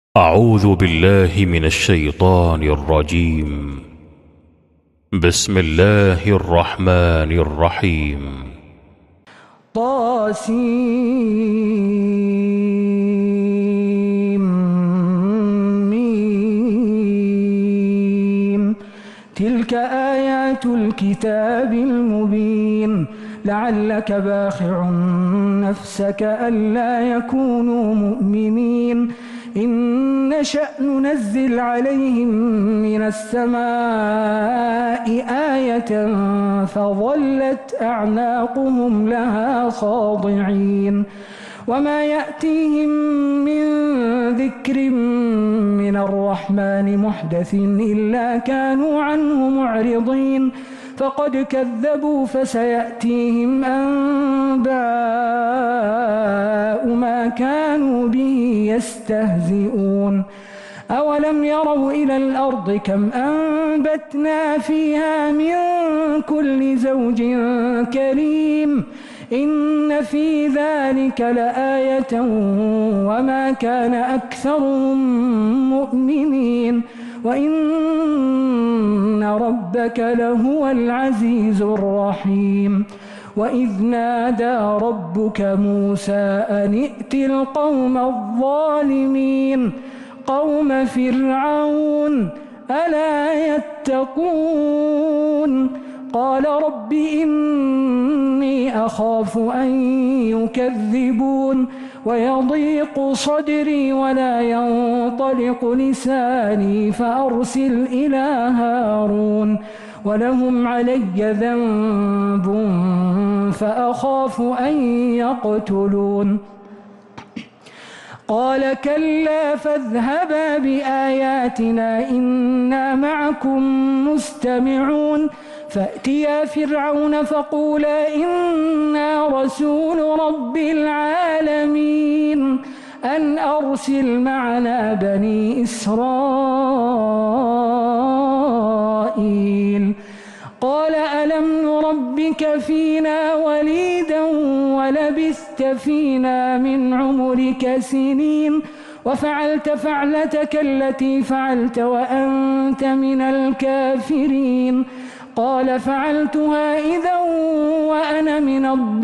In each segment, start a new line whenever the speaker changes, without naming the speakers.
أعوذ بالله من الشيطان الرجيم. بسم الله الرحمن الرحيم.
طاسيم تلك آيات الكتاب المبين لعلك باخع نفسك ألا يكونوا مؤمنين إن نشأ ننزل عليهم من السماء آية فظلت أعناقهم لها خاضعين وما يأتيهم من ذكر من الرحمن محدث إلا كانوا عنه معرضين فقد كذبوا فسيأتيهم أنباء ما كانوا به يستهزئون أولم يروا إلى الأرض كم أنبتنا فيها من كل زوج كريم إن في ذلك لآية وما كان أكثرهم مؤمنين وإن ربك لهو العزيز الرحيم وإذ نادى ربك موسى أن ائت القوم الظالمين قوم فرعون ألا يتقون قال رب إني أخاف أن يكذبون ويضيق صدري ولا ينطلق لساني فأرسل إلى هارون ولهم علي ذنب فأخاف أن يقتلون قال كلا فاذهبا بآياتنا إنا معكم مستمعون فأتيا فرعون فقولا إنا رسول رب العالمين أن أرسل معنا بني إسرائيل قال ألم نربك فينا وليدا ولبثت فينا من عمرك سنين وفعلت فعلتك التي فعلت وأنت من الكافرين قال فعلتها إذا وأنا من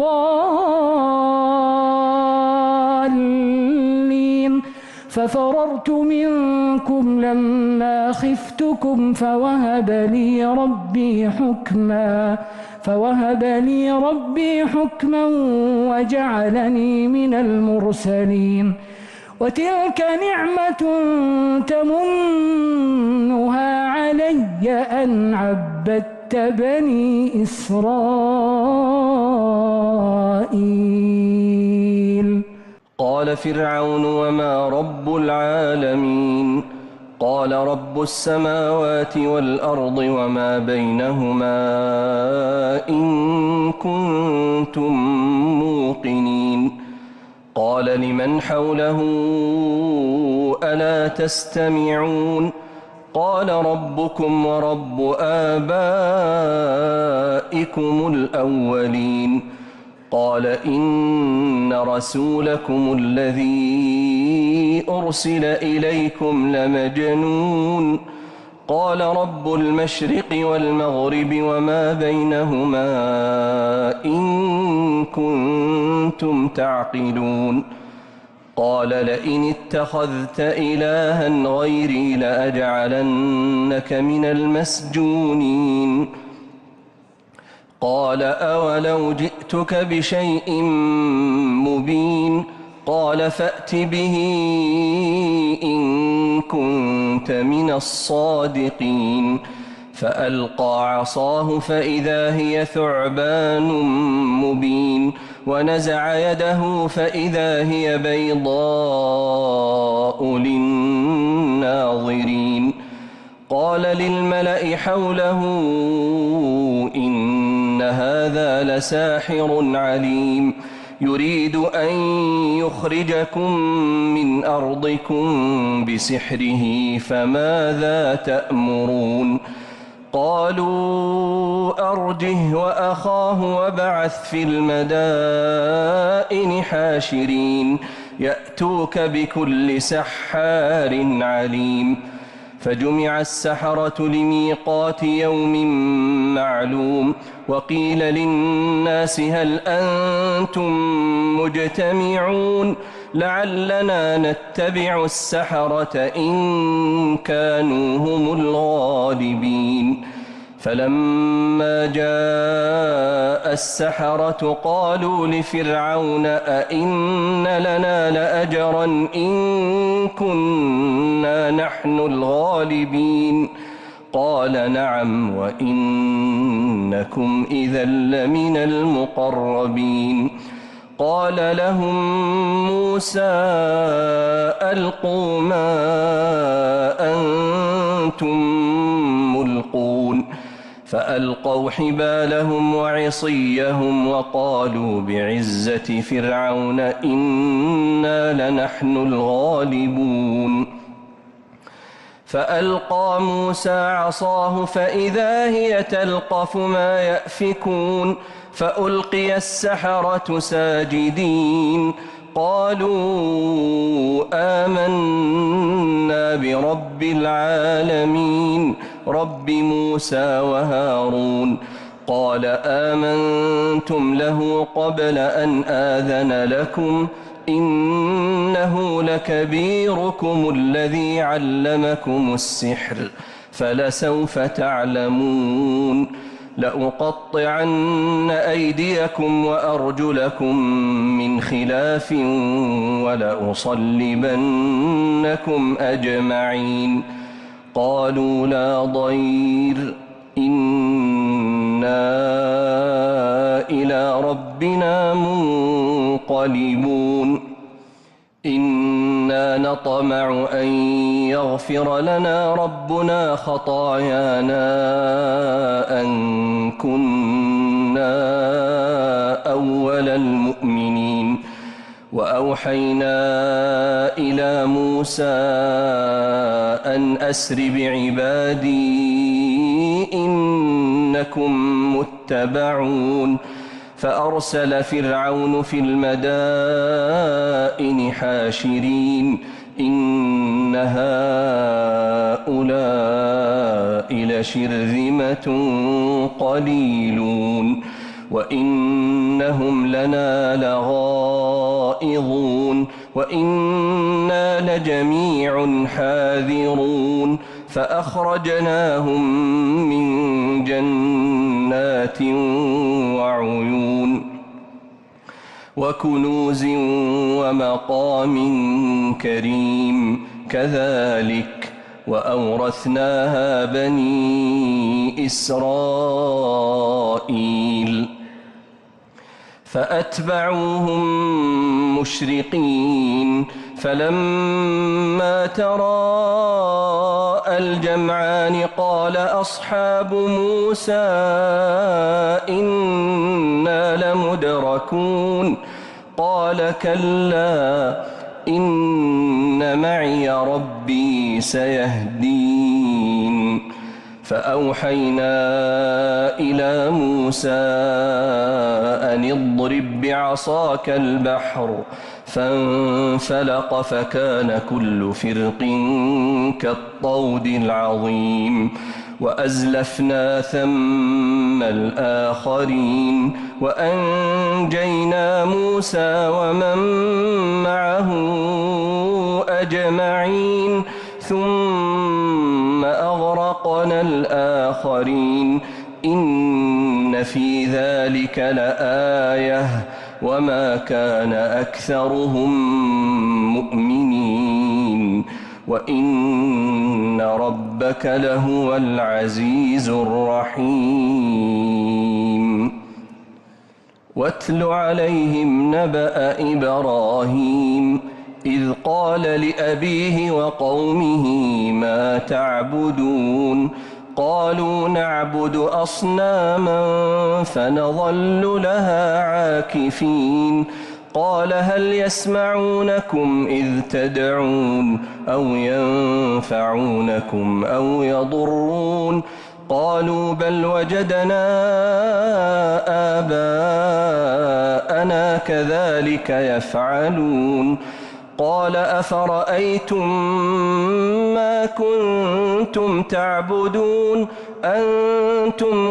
الضالين ففررت منكم لما خفتكم فوهب لي ربي حكما وجعلني من المرسلين وتلك نعمة تمنها علي أن عبدت بني إسرائيل
قال فرعون وما رب العالمين قال رب السماوات والأرض وما بينهما إن كنتم موقنين قال لمن حوله ألا تستمعون قال ربكم ورب آبائكم الأولين قال إن رسولكم الذي أرسل إليكم لمجنون قال رب المشرق والمغرب وما بينهما إن كنتم تعقلون قال لئن اتخذت إلها غيري لأجعلنك من المسجونين قال أولو جئتك بشيء مبين قال فأت به إن كنت من الصادقين فألقى عصاه فإذا هي ثعبان مبين ونزع يده فإذا هي بيضاء للناظرين قال للملأ حوله إن هذا لساحر عليم يريد أن يخرجكم من أرضكم بسحره فماذا تأمرون قالوا أرجه وأخاه وابعث في المدائن حاشرين يأتوك بكل سحار عليم. فجمع السحرة لميقات يوم معلوم. وقيل للناس هل أنتم مجتمعون لعلنا نتبع السحرة إن كانوا هم الغالبين. فلما جاء السحرة قالوا لفرعون أئن لنا لأجرا إن كنا نحن الغالبين قال نعم وإنكم إذا لمن المقربين. قال لهم موسى ألقوا ما أنتم ملقون. فألقوا حبالهم وعصيهم وقالوا بعزة فرعون إنا لنحن الغالبون. فألقى موسى عصاه فإذا هي تلقف ما يأفكون. فألقي السحرة ساجدين قالوا آمنا برب العالمين رب موسى وهارون. قال آمنتم له قبل أن آذن لكم إنه لكبيركم الذي علمكم السحر فلسوف تعلمون لأقطعن أيديكم وأرجلكم من خلاف ولأصلبنكم أجمعين. قالوا لا ضير إنا إلى ربنا منقلبون. إنا نطمع أن يغفر لنا ربنا خطايانا أن كنا أول المؤمنين. وأوحينا إلى موسى أن أسر بعبادي إنكم متبعون. فأرسل فرعون في المدائن حاشرين إن هؤلاء لشرذمة قليلون وإنهم لنا لغائظون وإنا لجميع حاذرون. فأخرجناهم من جنات وعيون وكنوز ومقام كريم كذلك وأورثناها بني إسرائيل. فأتبعوهم مشرقين فلما تراءى الجمعان قال أصحاب موسى إنا لمدركون. قال كلا إن معي ربي سيهدين. فأوحينا إلى موسى أن اضرب بعصاك البحر فانفلق فكان كل فرق كالطود العظيم. وأزلفنا ثم الآخرين وأنجينا موسى ومن معه أجمعين ثم أغرقنا الآخرين. إن في ذلك لآية وما كان أكثرهم مؤمنين وإن ربك لهو العزيز الرحيم. واتل عليهم نبأ إبراهيم إذ قال لأبيه وقومه ما تعبدون. قالوا نعبد أصناما فنظل لها عاكفين. قال هل يسمعونكم إذ تدعون أو ينفعونكم أو يضرون. قالوا بل وجدنا آباءنا كذلك يفعلون. قال أفرأيتم ما كنتم تعبدون أنتم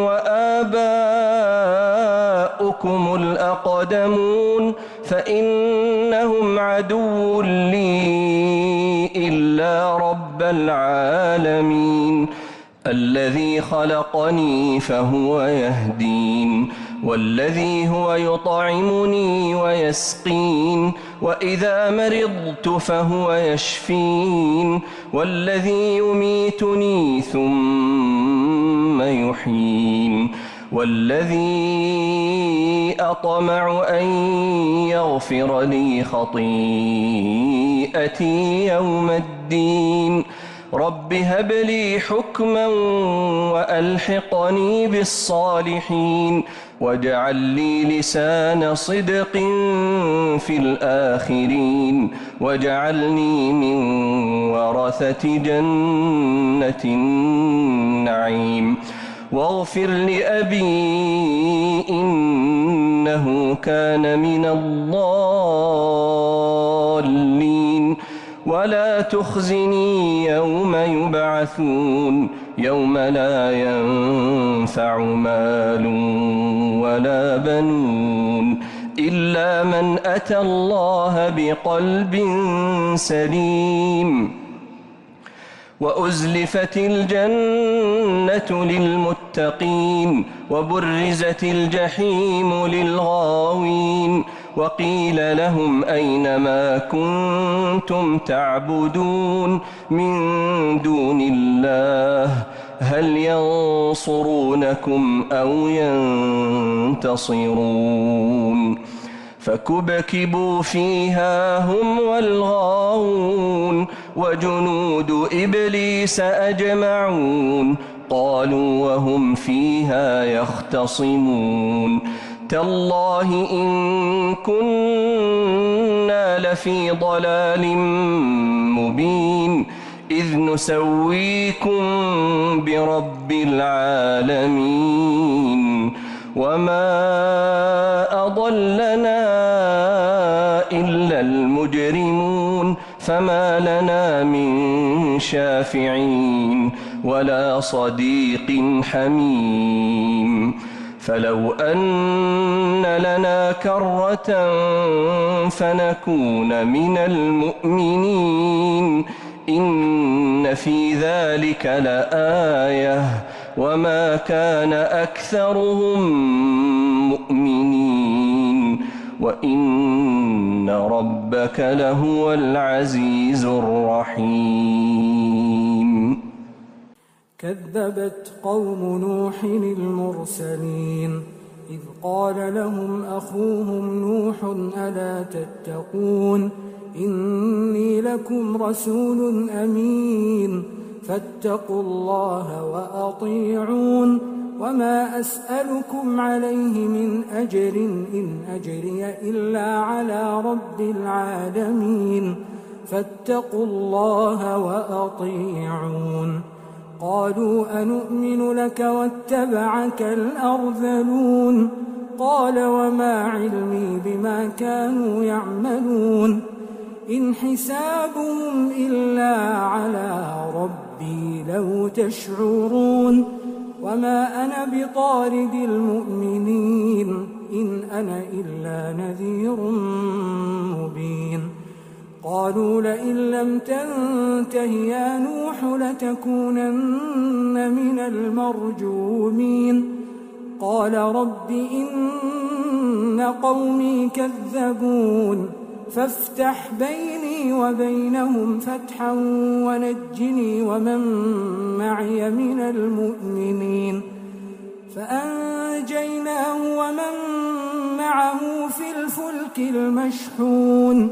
وآباؤكم الأقدمون فإنهم عدو لي إلا رب العالمين الذي خلقني فهو يهدين والذي هو يطعمني ويسقين وإذا مرضت فهو يشفين والذي يميتني ثم يحيين والذي أطمع أن يغفر لي خطيئتي يوم الدين رب هب لي حكما وألحقني بالصالحين واجعل لي لسان صدق في الآخرين واجعلني من ورثة جنة النعيم واغفر لأبي إنه كان من الضالين ولا تخزني يوم يبعثون يوم لا ينفع مال ولا بنون إلا من أتى الله بقلب سليم وأزلفت الجنة للمتقين وبرزت الجحيم للغاوين وقيل لهم أين ما كنتم تعبدون من دون الله هل ينصرونكم أو ينتصرون فكبكبوا فيها هم والغاوون وجنود إبليس أجمعون قالوا وهم فيها يختصمون تالله إن كنا لفي ضلال مبين إذ نسويكم برب العالمين وما أضلنا إلا المجرمون فما لنا من شافعين ولا صديق حميم فلو أن لنا كرة فنكون من المؤمنين إن في ذلك لآية وما كان أكثرهم مؤمنين وإن ربك لهو العزيز الرحيم.
كذبت قوم نوح المرسلين إذ قال لهم أخوهم نوح ألا تتقون إني لكم رسول أمين فاتقوا الله وأطيعون وما أسألكم عليه من أجر إن أجري إلا على رب العالمين فاتقوا الله وأطيعون. قالوا أنؤمن لك واتبعك الأرذلون قال وما علمي بما كانوا يعملون إن حسابهم إلا على ربي لو تشعرون وما أنا بطارد المؤمنين إن أنا إلا نذير مبين. قالوا لئن لم تنته يا نوح لتكونن من المرجومين قال رب إن قومي كذبون فافتح بيني وبينهم فتحا ونجني ومن معي من المؤمنين فأنجيناه ومن معه في الفلك المشحون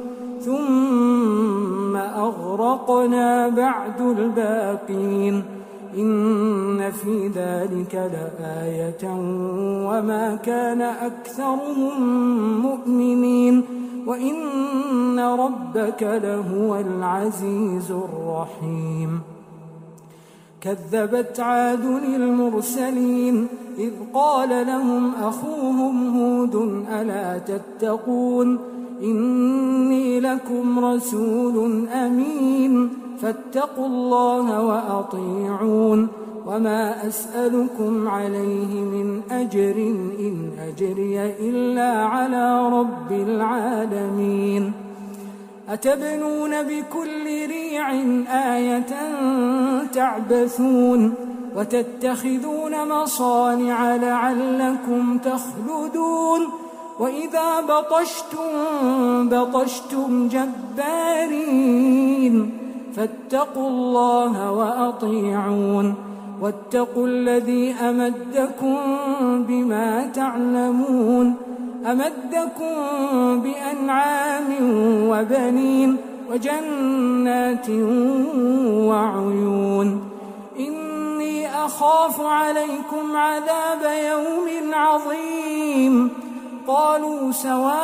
ثم أغرقنا بعد الباقين إن في ذلك لآية وما كان أكثرهم مؤمنين وإن ربك لهو العزيز الرحيم. كذبت عاد المرسلين إذ قال لهم أخوهم هود ألا تتقون إني لكم رسول أمين فاتقوا الله وأطيعون وما أسألكم عليه من أجر إن أجري إلا على رب العالمين أتبنون بكل ريع آية تعبثون وتتخذون مصانع لعلكم تخلدون وإذا بطشتم جبارين فاتقوا الله وأطيعون واتقوا الذي أمدكم بما تعلمون أمدكم بأنعام وبنين وجنات وعيون إني أخاف عليكم عذاب يوم عظيم قالوا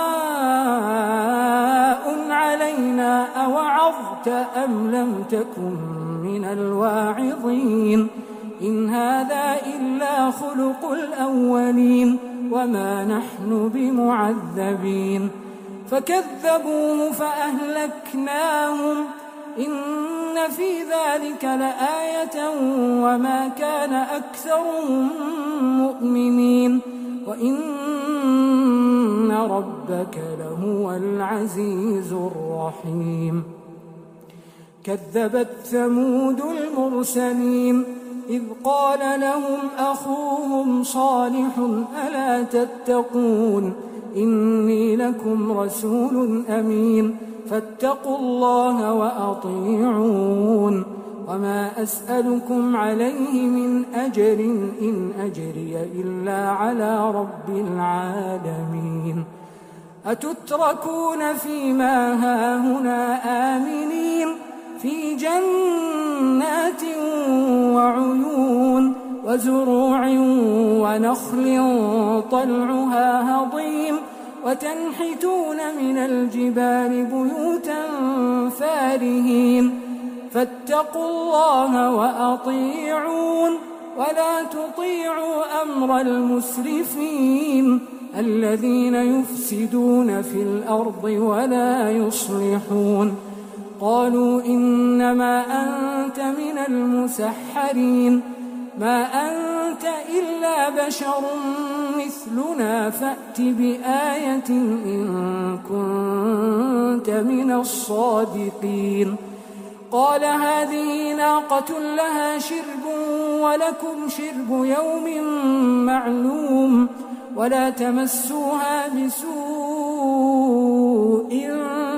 سواء علينا أوعظت أم لم تكن من الواعظين إن هذا إلا خلق الأولين وما نحن بمعذبين فكذبوه فأهلكناهم إن في ذلك لآية وما كان أكثرهم مؤمنين وإن ربك لهو العزيز الرحيم كذبت ثمود المرسلين إذ قال لهم أخوهم صالح ألا تتقون إني لكم رسول أمين فاتقوا الله وأطيعون وما أسألكم عليه من أجر إن أجري إلا على رب العالمين أتتركون فيما هاهنا آمنين في جنات وعيون وزروع ونخل طلعها هضيم وتنحتون من الجبال بيوتا فارهين فاتقوا الله وأطيعون ولا تطيعوا أمر المسرفين الذين يفسدون في الأرض ولا يصلحون قالوا إنما أنت من المسحرين ما أنت إلا بشر مثلنا فأت بآية إن كنت من الصادقين قال هذه ناقة لها شرب ولكم شرب يوم معلوم ولا تمسوها بسوء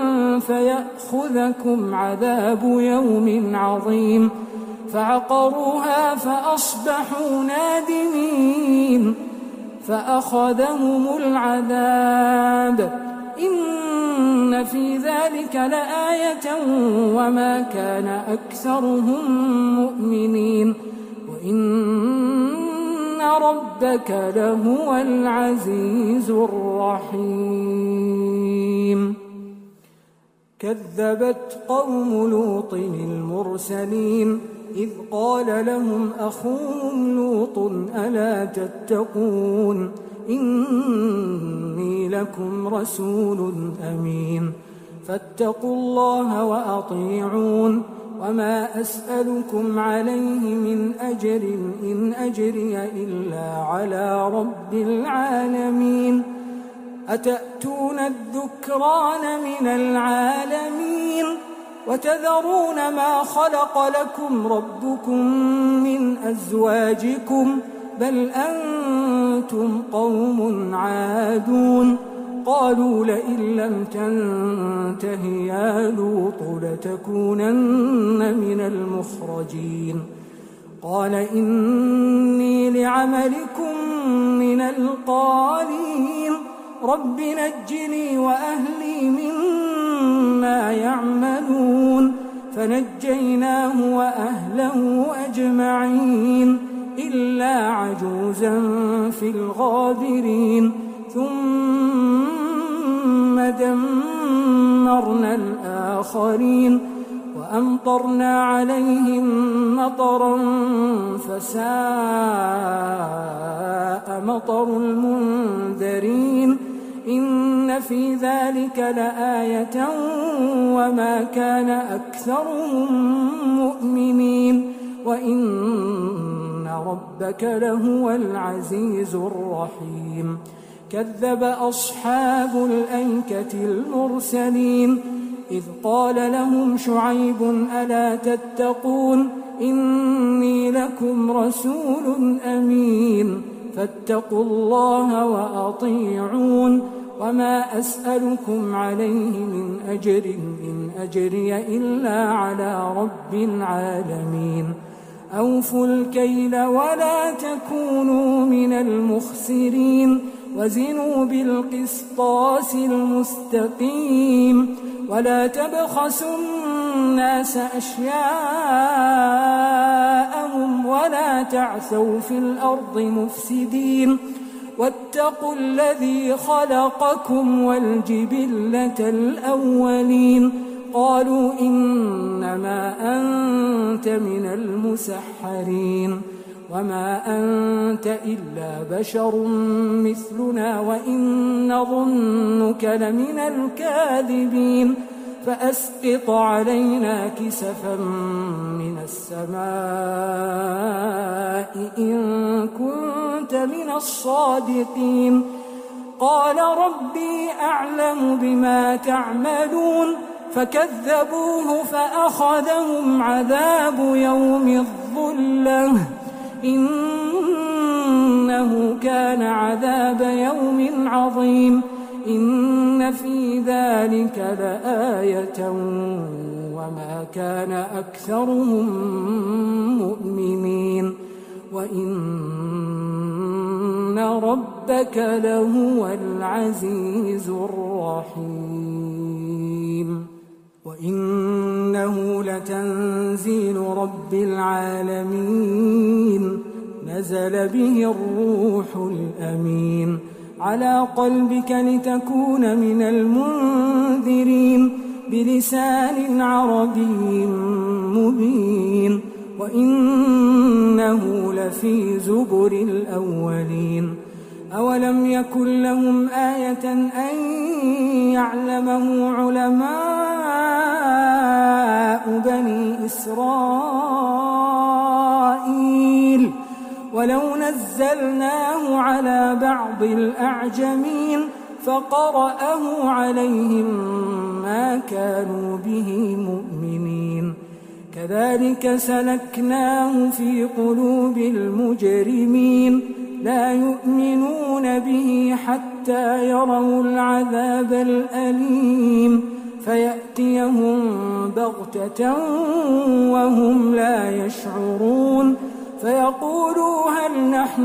فيأخذكم عذاب يوم عظيم فعقروها فأصبحوا نادمين فأخذهم العذاب إن في ذلك لآية وما كان أكثرهم مؤمنين وإن ربك لهو العزيز الرحيم كذبت قوم لوط المرسلين إذ قال لهم أخوهم لوط ألا تتقون إني لكم رسول أمين فاتقوا الله وأطيعون وما أسألكم عليه من أجر إن أجري إلا على رب العالمين أتأتون الذكران من العالمين وتذرون ما خلق لكم ربكم من أزواجكم بل أنتم قوم عادون قالوا لئن لم تنته يا لوط لتكونن من المخرجين قال إني لعملكم من القالين رب نجني وأهلي مما يعملون فنجيناه وأهله أجمعين إلا عجوزا في الغابرين ثم دمرنا الآخرين وأمطرنا عليهم مطرا فساء مطر المنذرين إن في ذلك لآية وما كان أكثرهم مؤمنين وإن ربك لهو العزيز الرحيم كذب أصحاب الأيكة المرسلين إذ قال لهم شعيب ألا تتقون إني لكم رسول أمين فاتقوا الله وأطيعون وما أسألكم عليه من أجر إن أجري إلا على رب العالمين أوفوا الكيل ولا تكونوا من المخسرين وزنوا بالقسطاس المستقيم ولا تبخسوا الناس أشياءهم ولا تعثوا في الأرض مفسدين واتقوا الذي خلقكم والجبلة الأولين قالوا إنما أنت من المسحرين وما أنت إلا بشر مثلنا وإن نظنك لمن الكاذبين فأسقط علينا كسفا من السماء إن كنت من الصادقين قال ربي أعلم بما تعملون فكذبوه فأخذهم عذاب يوم الظلة إنه كان عذاب يوم عظيم إن في ذلك لآية وما كان أكثرهم مؤمنين وإن ربك لهو العزيز الرحيم وإنه لتنزيل رب العالمين نزل به الروح الأمين على قلبك لتكون من المنذرين بلسان عربي مبين وإنه لفي زبر الأولين أولم يكن لهم آية أن يعلمه علماء بني إسرائيل ولو نزلناه على بعض الأعجمين فقرأه عليهم ما كانوا به مؤمنين كذلك سلكناه في قلوب المجرمين لا يؤمنون به حتى يروا العذاب الأليم فيأتيهم بغتة وهم لا يشعرون فيقولوا هل نحن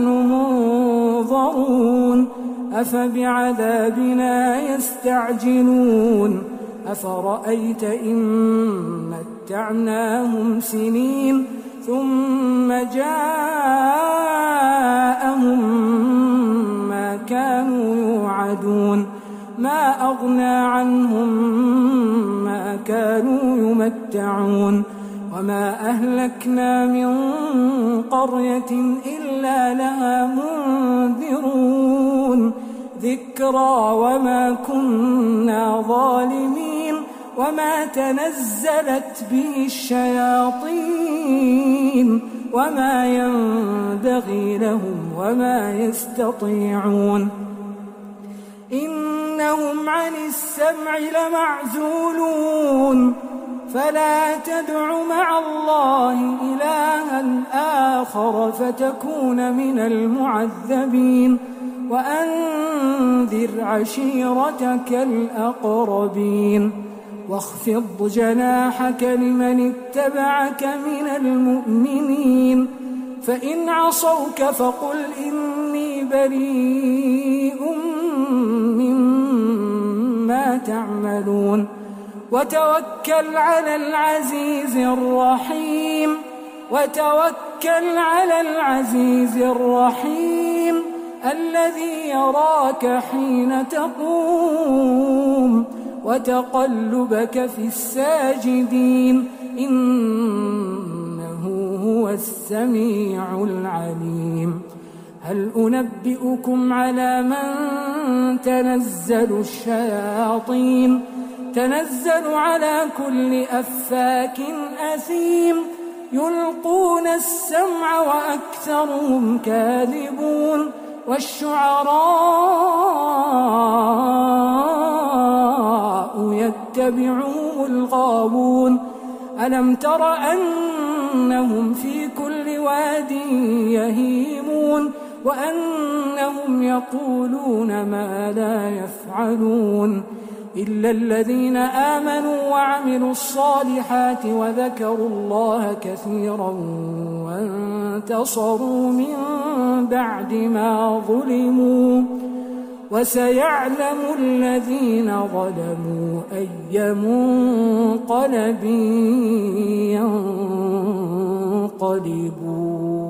منظرون أفبعذابنا يستعجلون أفرأيت إن متعناهم سنين ثم جاءهم ما كانوا يوعدون ما أغنى عنهم ما كانوا يمتعون وما أهلكنا من قرية إلا لها منذرون ذكرى وما كنا ظالمين وما تنزلت به الشياطين وما ينبغي لهم وما يستطيعون إنهم عن السمع لمعزولون فلا تدع مع الله إلها آخر فتكون من المعذبين وأنذر عشيرتك الأقربين واخفض جناحك لمن اتبعك من المؤمنين فإن عصوك فقل إني بريء مما تعملون وتوكل على العزيز الرحيم وتوكل على العزيز الرحيم الذي يراك حين تقوم وتقلبك في الساجدين إنه هو السميع العليم هل أنبئكم على من تنزل الشياطين تنزل على كل أفاك أثيم يلقون السمع وأكثرهم كاذبون والشعراء يتبعهم الغاوون ألم تر أنهم في كل واد يهيمون وأنهم يقولون ما لا يفعلون إلا الذين آمنوا وعملوا الصالحات وذكروا الله كثيرا وانتصروا من بعد ما ظلموا وسيعلم الذين ظلموا أي منقلب ينقلبون.